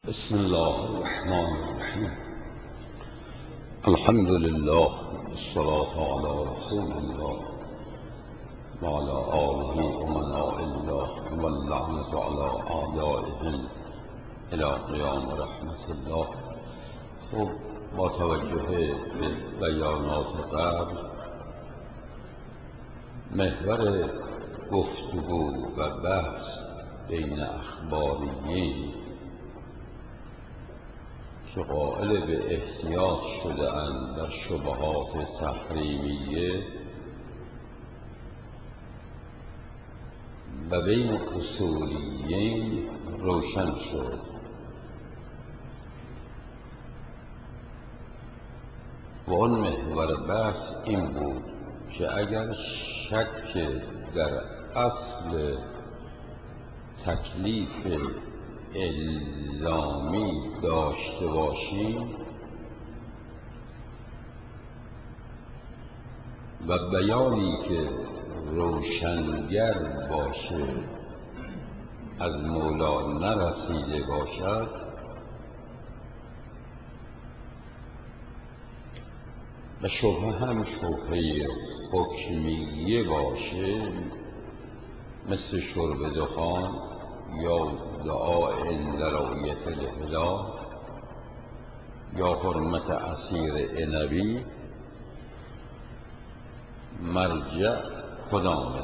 بسم الله الرحمن الرحیم. الحمد لله والصلاة على رسول الله وعلى آله ومناء الله واللعنة على أعدائهم إلى قیام رحمت الله. خب با توجه به بیانات قبل، محور گفتگو و بحث بین اخباریین که قائل به احتیاط شده اند در شبهات تحریمیه و بین اصولیین روشن شد و آن محور بحث این بود که اگر شک در اصل تکلیف الزامی داشته باشیم و بیانی که روشنگر باشه از مولا نرسیده باشد، و شبهه هم شبهه حکمیه باشه، مثل شرب دخان یا دعا عند رؤیت الهلال یا حرمت عصیر عنبی، مرجع کدامه؟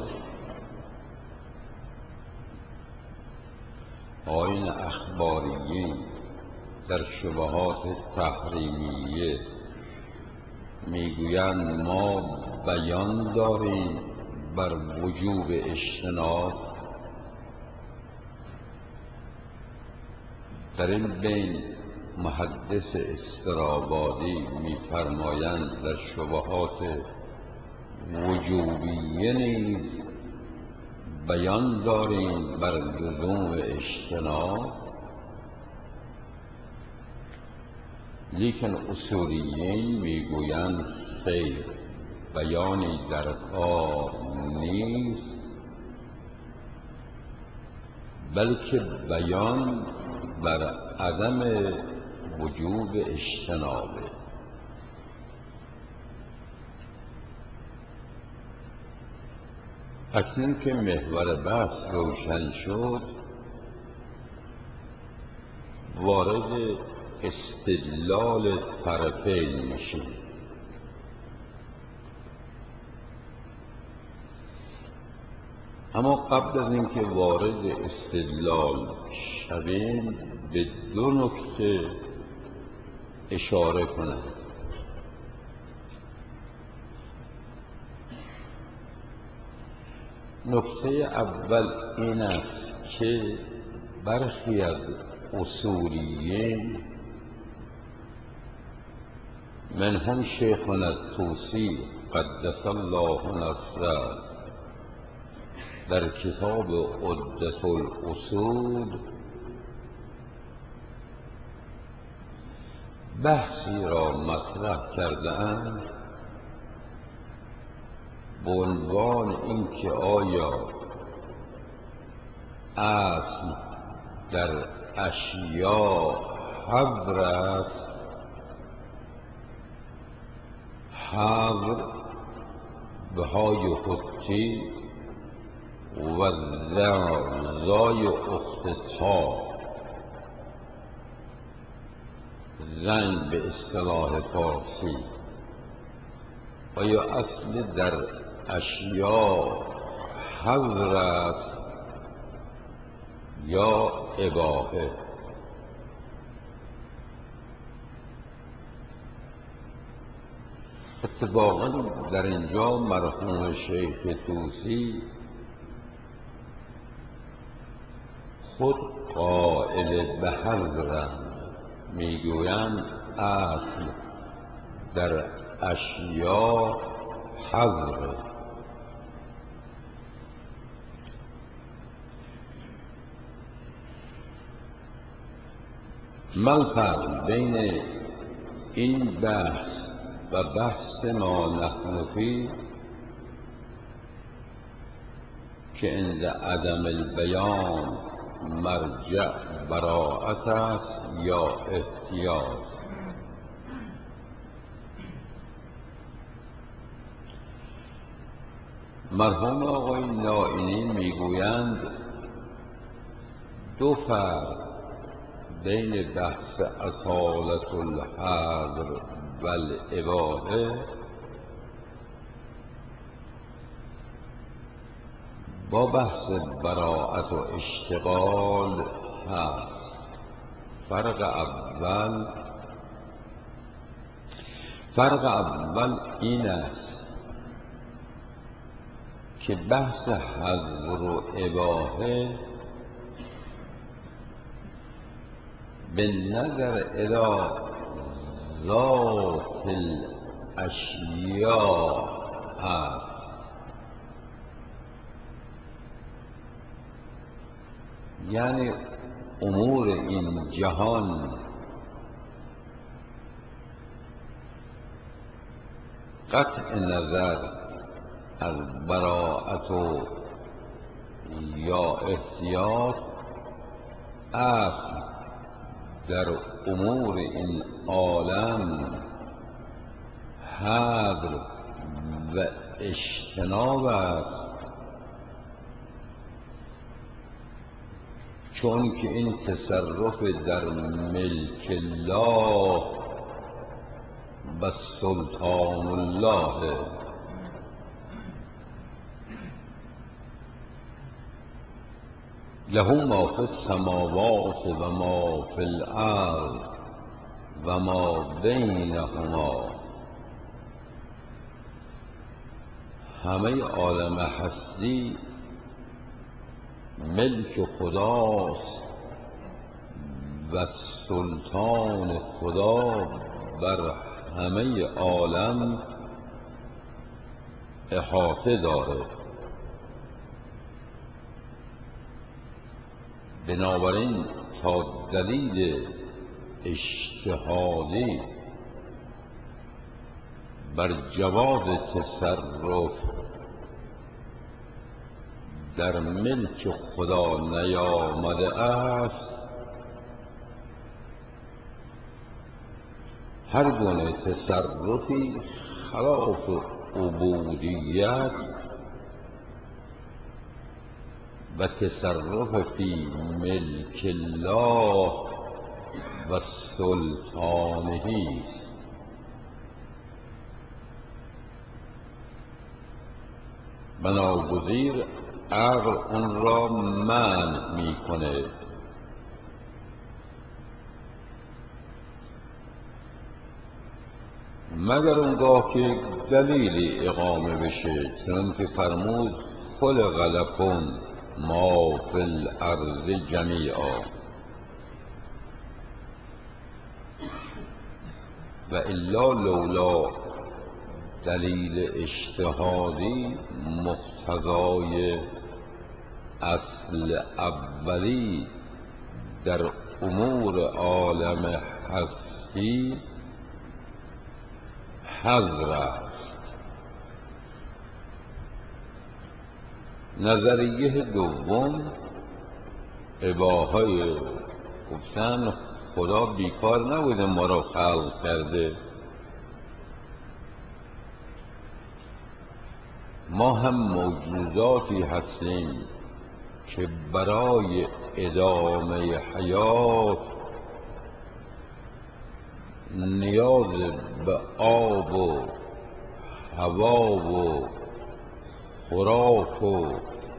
آیین اخباریین در شبهات تحریمیه میگویند ما بیان داریم بر وجوب اجتناب. در این بین محدث استرابادی میفرمایند در شبهات وجوبیه نیز بیان داریم بر لزوم اجتناب، لیکن اصولیین میگویند خیر، بیانی در کار نیست، بلکه بیان بر عدم وجوب اجتنابه. اکنون که محور بحث روشن شد، وارد استدلال طرفین میشیم. اما قبل از اینکه وارد استدلال شویم به دو نکته اشاره کنم. نکته اول این است که برخی از اصولیین، منهم شیخنا الطوسی قدس الله نصره، در کتاب عدة الاصول بحثی را مطرح کرده‌اند به عنوان اینکه آیا اصل در اشیاء حظر است، حظر بهای خطی و زای اختطاف، زن به اصطلاح فارسی، و یا اصل در اشیاء حظر است یا اباحه. اتفاقا در اینجا مرحوم شیخ طوسی خود قائل به حظرند، میگویند اصل در اشیاء حظر. ما الفرق بین این بحث و بحث ما نحن فیه که عند عدم البیان مرجع براءت است یا احتیاط؟ مرحوم آقای نائینی میگویند دو فرق بین بحث اصالت الحظر و الاباحه با بحث براءت و اشتغال هست. فرق اول این است که بحث حظر و اباحه به نظر الی ذات الاشیاء هست، یعنی امور این جهان قطع نظر از براءت و یا احتیاط اصل در امور این عالم حظر و اجتناب است، چون که این تصرف در ملک الله و سلطان الله. له ما فی السماوات و ما فی الارض و ما بینهما. همه عالم هستی ملک خداست و سلطان خدا بر همه عالم احاطه داره. بنابراین تا دلیل اجتهادی بر جواز تصرف در ملک خدا نیامده است، هر گونه تصرفی خلاف عبودیت و تصرف فی ملک الله و سلطانه است. بناگزیر عقل اون را منع میکنه. مگر اونگاه که دلیلی اقامه بشه، چنانکه فرمود خلق لکم ما فی الارض جمیعا، و الا لولا دلیل اجتهادی مقتضای اصل اولی در امور عالم هستی حظر است. نظریه دوم اباحه، گفتن خدا بیکار نبوده ما را خلق کرده، ما هم موجوداتی هستیم که برای ادامه حیات نیاز به آب و هوا و خوراک و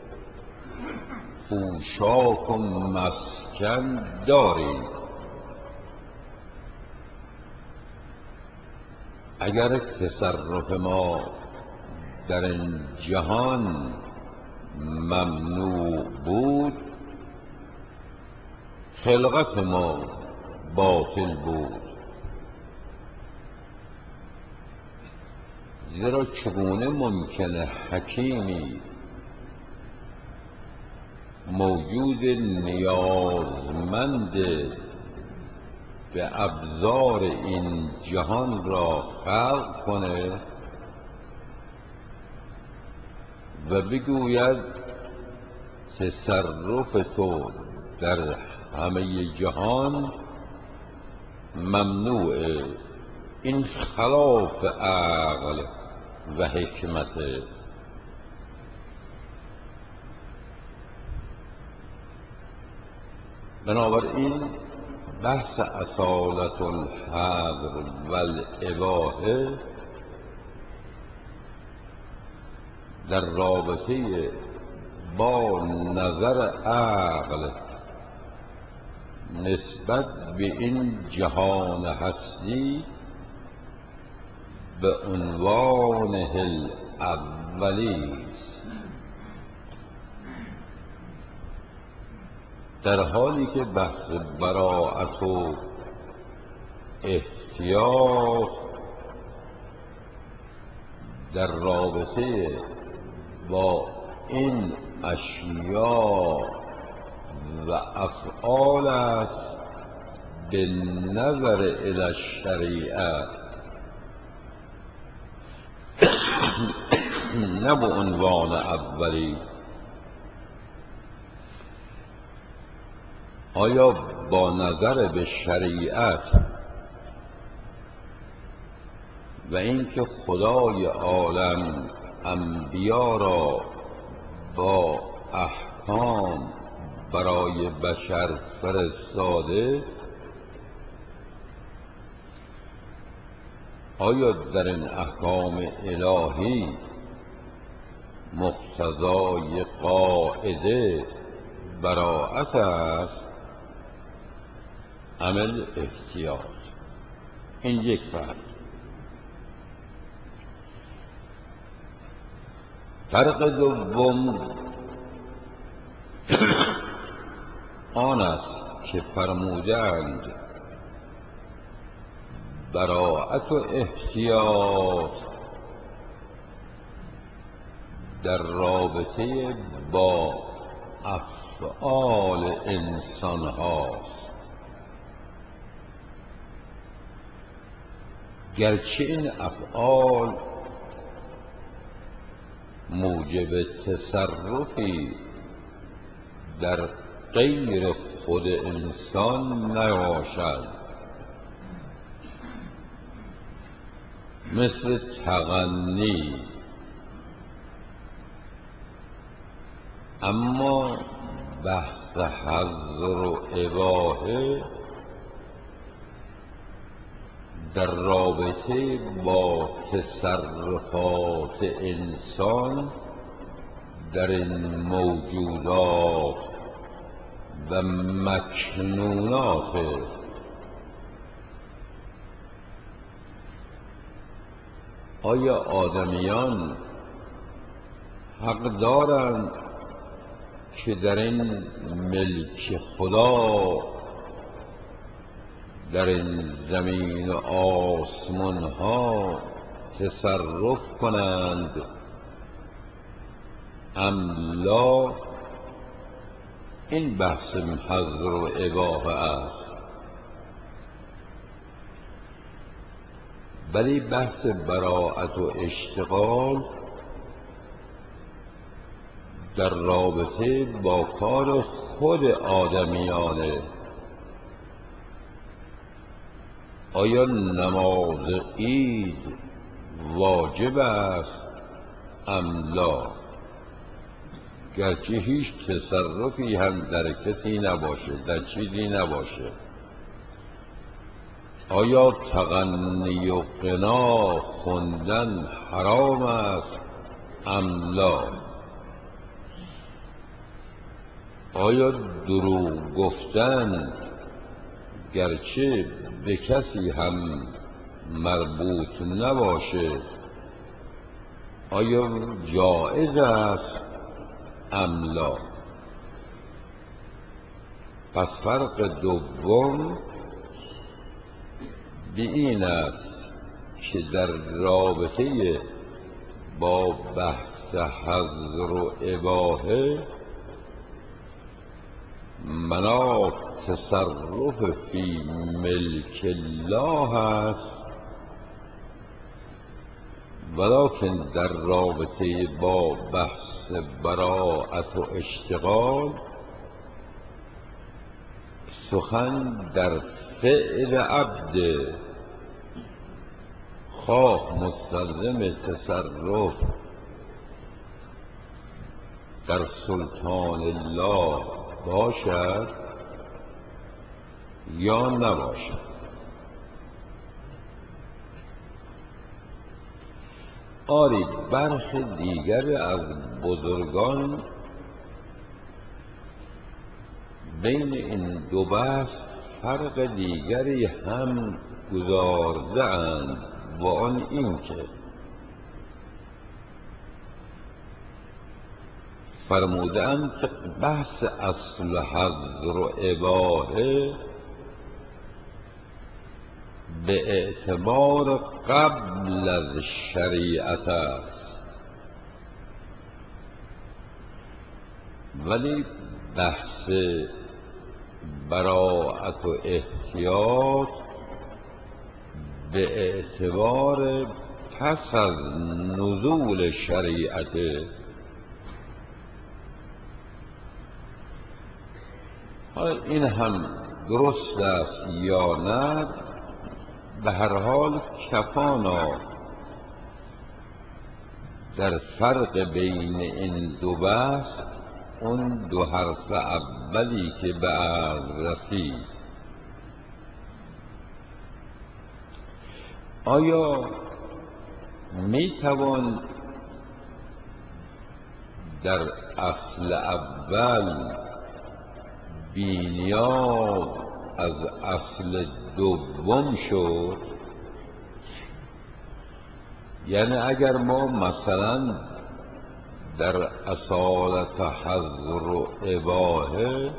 پوشاک و مسکن داریم. اگر تصرف ما در این جهان ممنوع بود، خلقت ما باطل بود. زیرا چگونه ممکنه حکیمی موجود نیازمند به ابزار این جهان را خلق کنه و بگوید تصرف تو در همه جهان ممنوعه. این خلاف عقل و حکمت. بنابراین بحث اصالت الحظر و الاباحه در رابطه با نظر عقل نسبت به این جهان هستی به عنوان الاولی است، در حالی که بحث براءت و احتیاط در رابطه با این اشیاء و افعال است به نظر الی الشریعه، نه به عنوان اولی. آیا با نظر به شریعت و اینکه خدای عالم انبیا را با احکام برای بشر فرستاده، آیا در این احکام الهی مقتضای قاعده براءت است عمل احتیاط؟ این یک فرق دوم آن است که فرمودند براءت و احتیاط در رابطه با افعال انسان هاست، گرچه این افعال موجب تصرفی در غیر خود انسان نباشد، مثل تغنی. اما بحث حظر و اباحه در رابطه با تصرفات انسان در این موجودات و مکنونات. آیا آدمیان حق دارند که در این ملک خدا، در این زمین و آسمان ها تصرف کنند ام لا؟ این بحث حظر و اباحه است. ولی بحث براءت و اشتغال در رابطه با کار خود آدمیانه. آیا نماز عید واجب است ام لا؟ گرچه هیچ تصرفی هم در کسی نباشه، در چیزی نباشه. آیا تغنی و غنا خوندن حرام است ام لا؟ آیا دروغ گفتن گرچه به کسی هم مربوط نباشه آیا جایز است ام لا؟ پس فرق دوم به این است که در رابطه با بحث حظر و اباحه مناط تصرف فی ملک الله است، ولکن در رابطه با بحث براءت و اشتغال سخن در فعل عبد، خواه مستلزم تصرف در سلطان الله باشد یا نباشد. آری برخی دیگر از بزرگان بین این دو بحث فرق دیگری هم گذارده اند و آن این که فرمودند که بحث اصل و حظر و اباحه به اعتبار قبل از شریعت است، ولی بحث براءت و احتیاط به اعتبار پس از نزول شریعت. حالا این هم درست است یا نه، به هر حال کفانا در فرق بین این دو بحث اون دو حرف اولی که به عرض رسید. آیا می توان در اصل اول بی‌نیاز از اصل دوم شد؟ یعنی اگر ما مثلا در اصالت حظر و اباحه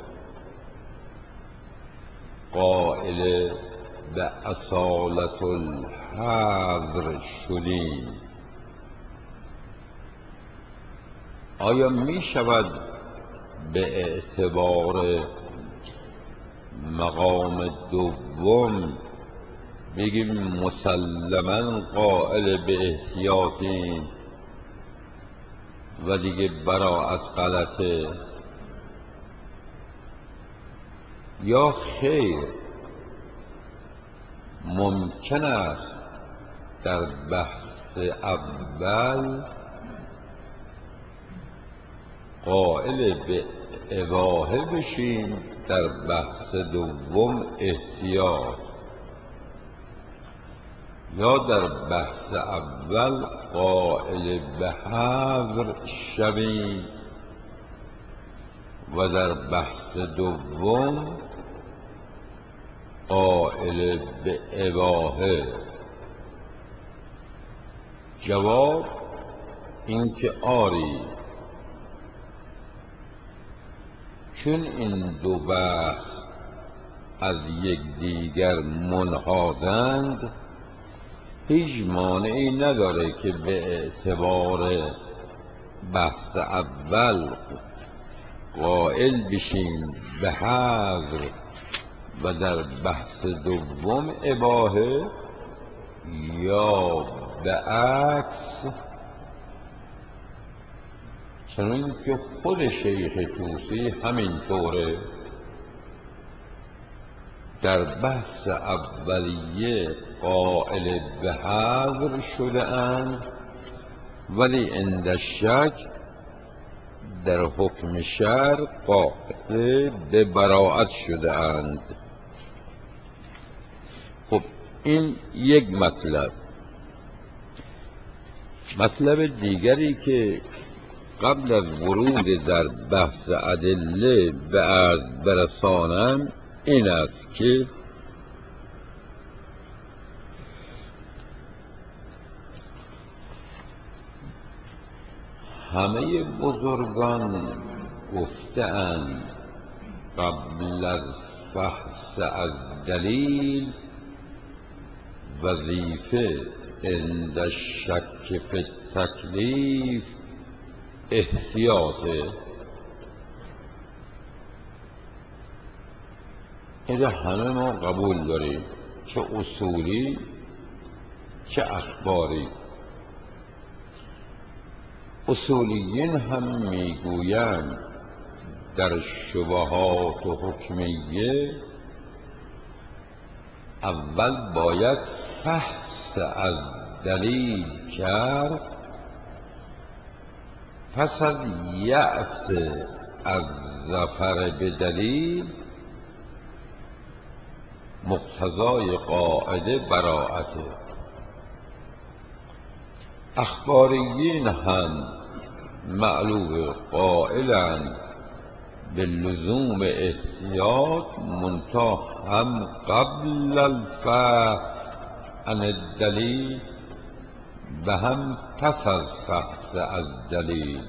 قائل به اصالت الحظر شدیم، آیا می شود به اعتبار مقام دوم بگیم مسلماً قائل به احتیاطیم و دیگه براءت غلطه؟ یا خیر ممکن است در بحث اول قائل به اباحه بشیم، در بحث دوم احتیاط، یا در بحث اول قائل به حظر شویم و در بحث دوم قائل به اباحه؟ جواب این که آری، چون این دو بحث از یکدیگر منحازند، هیچ مانعی نداره که به اعتبار بحث اول قائل بشیم به حظر و در بحث دوم اباحه، یا به عکس، چنین که خود شیخ طوسی همینطوره در بحث اولیه قائل به حظر شده اند، ولی عند شک در حکم شرع قائل به براءت شده اند. خب این یک مطلب. مطلب دیگری که قبل از ورود در بحث ادله به عرض برسانم این است که همه بزرگان گفته‌اند قبل از فحص از دلیل وظیفه عند الشک فی التکلیف احتیاطه. این همه ما قبول داریم، چه اصولی چه اخباری. اصولیین هم میگویند در شبهات و حکمیه اول باید فحص از دلیل کرد، پس از یأس از ظفر به دلیل مقتضای قاعده براءته. اخباریین هم معلوم قائلند به لزوم احتیاط، منتها هم قبل الفحص عن الدلیل و هم پس از فحص از دلیل.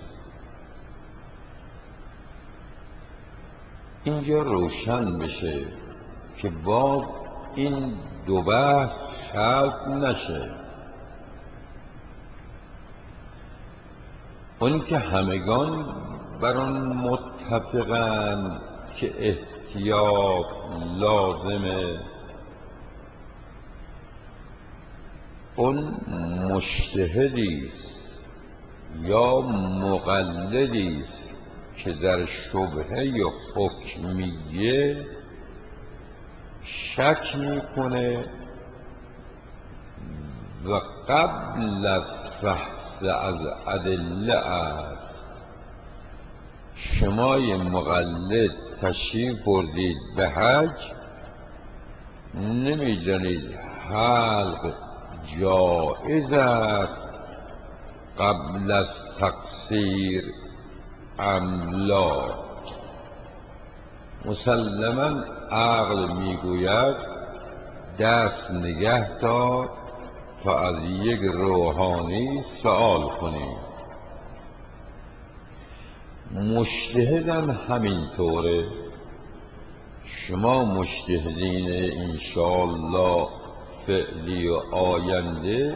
اینجا روشن بشه که با این دو بحث خلط نشه. اون که همگان بر آن متفقند که احتیاط لازمه، اون مجتهدیست یا مقلدیست که در شبهه حکمیه شک میکنه و قبل از فحص از ادله است. شمای مقلد تشریف بردید به حج، نمیدانید حلق جایز است قبل از تقصیر ام لا. مسلما عقل میگوید دست نگه دار تا از یک روحانی سوال کنی. مجتهدم همینطوره. شما مجتهدین انشاءالله فعلی و آینده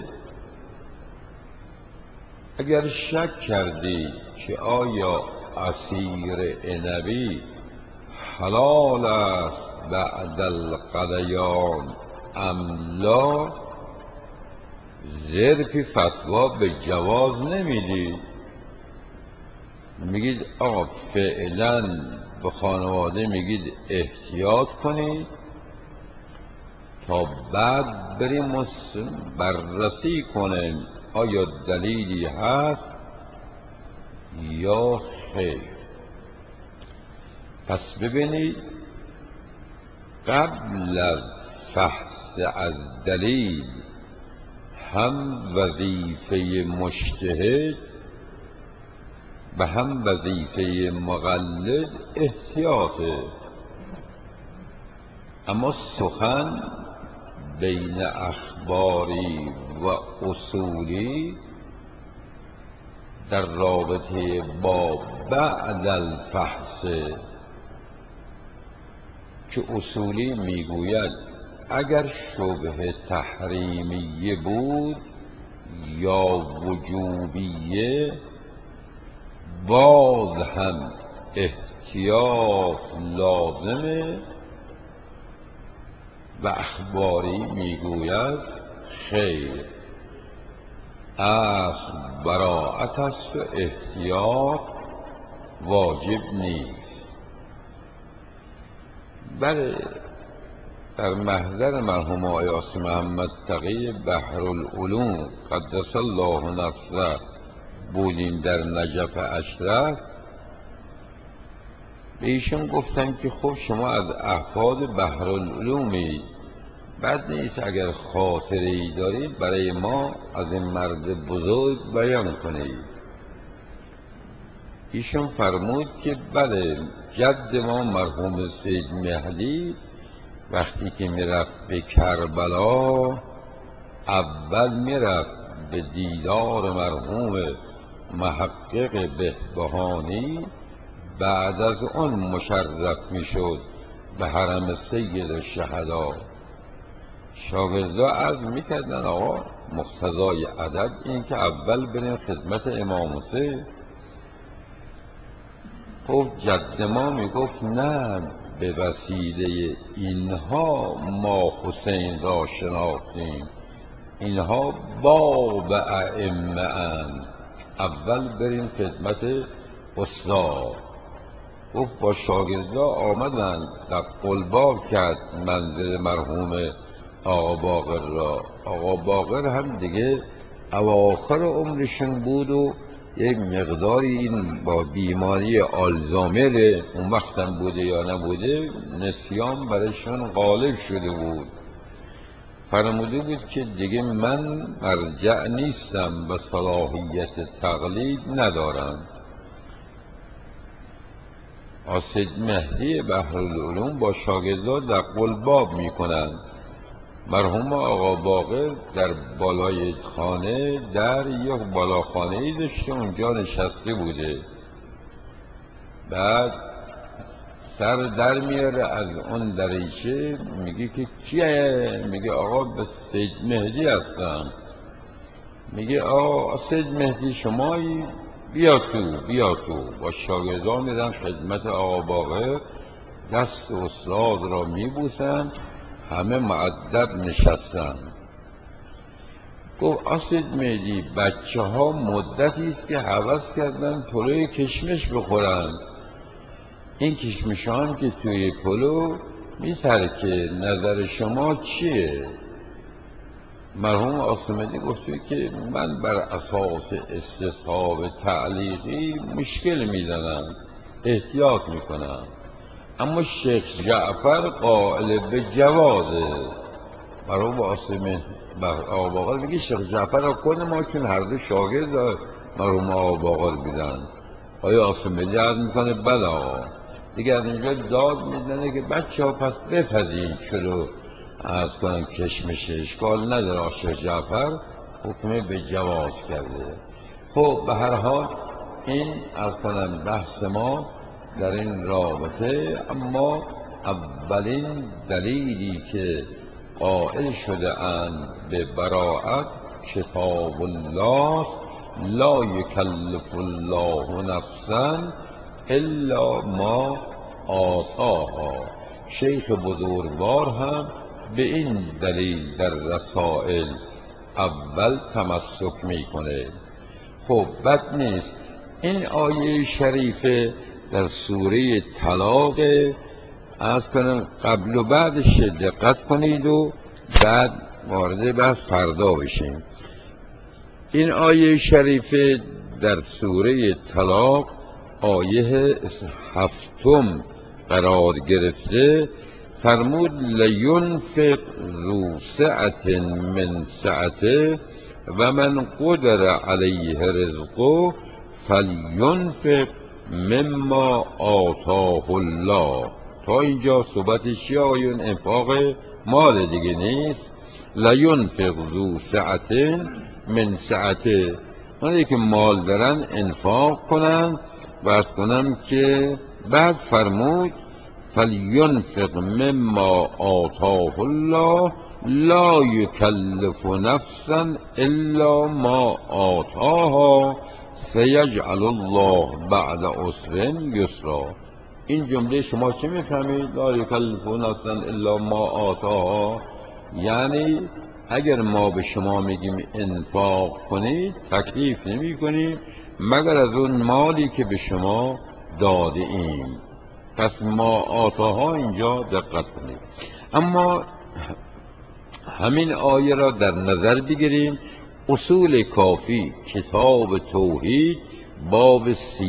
اگر شک کردید که آیا عصیر عنبی حلال است بعد القلیان ام لا، ظرفی فتوا به جواز نمیدید، میگید آقا فعلا به خانواده میگید احتیاط کنید تا بعد بریم بررسی کنیم آیا دلیلی هست یا خیر. پس ببینید قبل از فحص از دلیل هم وظیفه مجتهد و هم وظیفه مقلد احتیاطه. اما سخن بین اخباری و اصولی در رابطه با بعد الفحص که اصولی میگوید اگر شبه تحریمیه بود یا وجوبیه باز هم احتیاط لازمه، و اخباری میگوید خیر، اصل براءت است و احتیاط واجب نیست. بله، در محضر مرحوم آیاس محمد تقی بحرالعلوم قدس الله نفسه بودیم در نجف اشرف، به ایشون گفتن که خب شما از احفاد بحرالعلومی، بد نیست اگر خاطره ای دارید برای ما از این مرد بزرگ بیان کنید. ایشون فرمود که بله، جد ما مرحوم سید مهدی وقتی که میرفت به کربلا اول میرفت به دیدار مرحوم محقق بهبهانی، بعد از آن مشرف میشد به حرم سید الشهدا. شاگردا عرض میکردن آقا مقتضای ادب این که اول بریم خدمت امام حسین. خب جد ما میگفت نه، به وسیله اینها ما حسین را شناختیم، اینها باب ائمه اند، اول بریم خدمت استاد. گفت با شاگردا آمدن در قلباب کرد منزل مرحوم آقا باقر را. آقا باقر هم دیگه اواخر عمرشون بود و یک مقداری این با بیماری آلزایمر اون وقتم بوده یا نبوده نسیان برایشون غالب شده بود. فرموده بود که دیگه من مرجع نیستم و صلاحیت تقلید ندارم. سید مهدی بحرالعلوم با شاگردان در قلباب میکنند. مرحوم آقا باقر در بالای خانه در یک بالاخانه ای داشته، اونجا نشسته بوده. بعد سر در میاره از اون دریچه، میگه که کیه؟ میگه آقا به سید مهدی هستم. میگه آقا سید مهدی شمایی؟ بیا تو. با شاگردان میرن خدمت آقا باقر، دست استاد را میبوسن، همه مؤدب نشستن. گفت سید مهدی بچه ها مدتی است که هوس کردن پلوی کشمش بخورن، این کشمش هم که توی پلو میترکه، نظر شما چیه؟ مرحوم آسمدی گفته که من بر اساس استصحاب تعلیقی مشکل میدنم، احتیاط میکنم، اما شیخ جعفر قائل به جوازه. مرحوم آقا باقر میگه شیخ جعفر را کنه ما، چون هر دو شاگرد مرحوم آقا باقر بودن. آیا آسمدی عرض میکنه بله آقا. دیگه از اینجا داد میدنه که بچه ها پس بپذین چلو از کنم کشمش، اشکال نداره. شیخ جعفر حکم به جواز کرده. خب به هر حال این از کنم بحث ما در این رابطه. اما اولین دلیلی که قائل شده اند به براءت کتاب الله، لا یکلف الله نفسا الا ما آتاها. شیخ بزرگوار هم به این دلیل در رسائل اول تمسک میکنه. خب بد نیست. این آیه شریفه در سوره طلاق، از کنم قبل و بعدش دقت کنید و بعد وارد بحث فردا بشیم. این آیه شریفه در سوره طلاق آیه 7 قرار گرفته. فرمود لینفق ذو سعة من سعته و من قدر علیه رزقه فلینفق مما آتاه الله. تا اینجا صحبتش چیه؟ آیون انفاق مال دیگه نیست. لینفق ذو سعة من سعته، اونایی که مال دارن انفاق کنن. بس کنم که بعد فرمود فلینفق مما آتاه الله لا یکلف نفسا الا ما آتاها سیجعل الله بعد عسر یسرا. این جمله شما چی میفهمید؟ لا یکلف نفسا الا ما آتاها، یعنی اگر ما به شما میگیم انفاق کنید تکلیف نمی کنیم مگر از اون مالی که به شما داده ایم. پس ما آتاها اینجا دقت کنید. اما همین آیه را در نظر بگیریم. اصول کافی کتاب توحید باب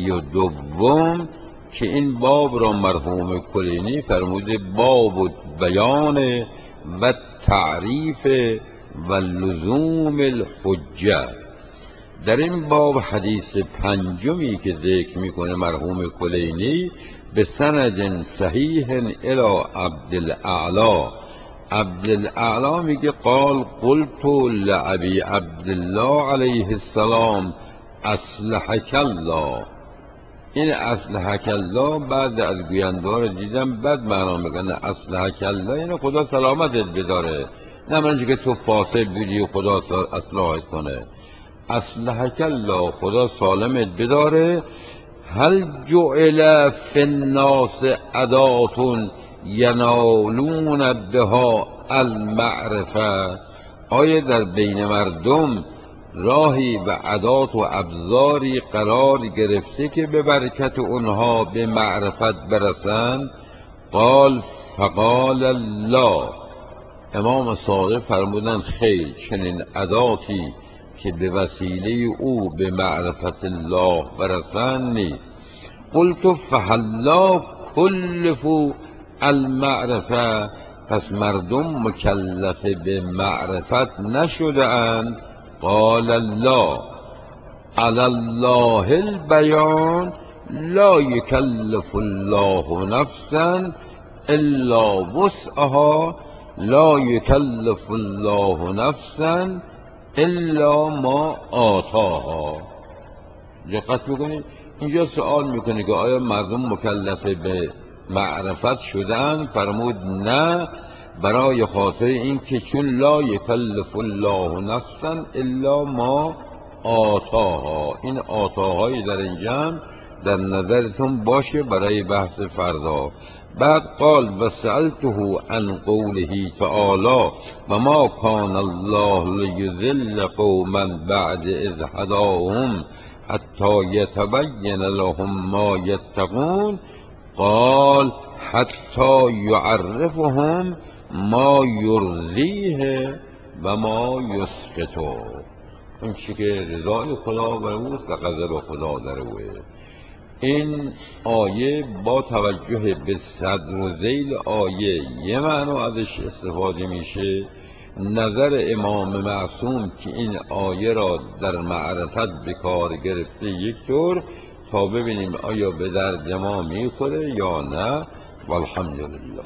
32 که این باب را مرحوم کلینی فرموده باب بیان و تعریف و لزوم الحجه. در این باب حدیث پنجمی که ذکر میکنه مرحوم کلینی به سند صحیح الی عبدالاعلی. عبدالاعلی میگه قال قلت لابی عبدالله علیه السلام اصلحک الله. این اصلحک الله بعد از گویندار دیدم بد معنا میکنه. اصلحک الله اینه خدا سلامتت بداره، نه منش که تو فاسد بودی و خدا اصلاحت کنه. اصلحک الله خدا سالمت بداره. هل جعل فی الناس ادات ینالون بها المعرفه. آیا در بین مردم راهی و عادات و ابزاری قرار گرفته که به برکت اونها به معرفت برسند. قال فقال الله، امام صادق فرمودند خیر، چنین عاداتی که به وسیله او به معرفت الله برسند نیست. قلت فهلا کلفوا المعرفه، پس مردم مکلف به معرفت نشده اند؟ قال الله علی الله البیان لا یکلف الله نفسا الا وسعها، لا یکلف الله نفسا الا ما آتاها. دقت میکنید اینجا سوال میکنه که آیا مردم مکلف به معرفت شدن؟ فرمود نه، برای خاطر این که چون لا یکلف الله نفسا الا ما آتاها. این آتاهایی در اینجا در نظرتون باشه برای بحث فردا. بعد قال و سألته عن قوله تعالی و ما کان الله لیضل قوما بعد اذ هداهم حتی یتبین لهم ما یتقون. قال حتی یعرفهم ما یرضیه و ما یسقطه. این چی که رضای خدا بر اوست و غضب خدا در اوه. این آیه با توجه به صدر و ذیل آیه یه معنی ازش استفاده میشه. نظر امام معصوم که این آیه را در معرفت به کار گرفته یک طور، تا ببینیم آیا به درد ما میخوره یا نه. والحمدلله.